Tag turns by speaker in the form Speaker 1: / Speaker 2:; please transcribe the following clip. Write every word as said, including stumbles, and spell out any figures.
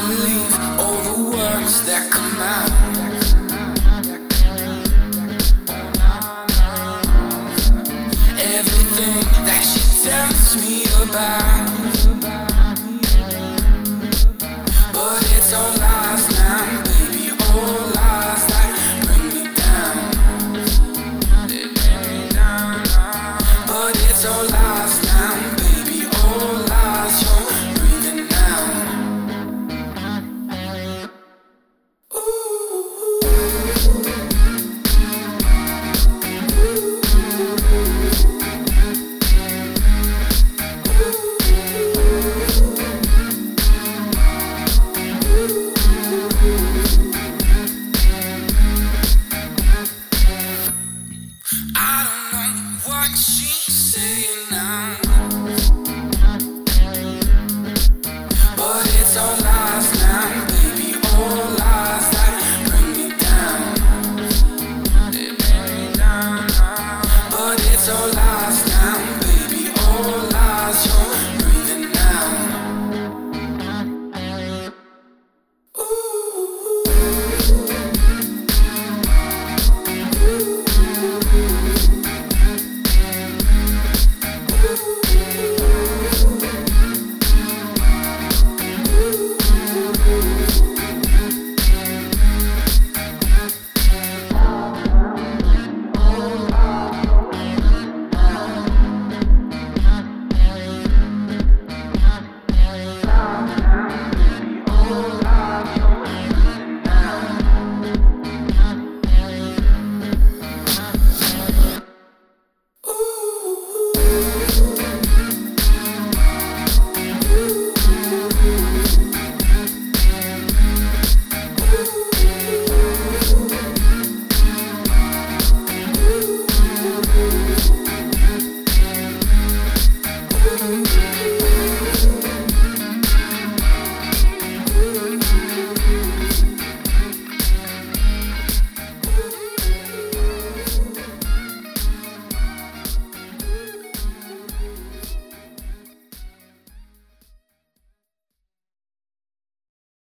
Speaker 1: believe all the words that come out. Everything that she tells me about. But it's all lies now, baby, all lies that bring me down. They bring me down. But it's all lies now, baby, all lies. You're breathing now. I don't know what she's saying now.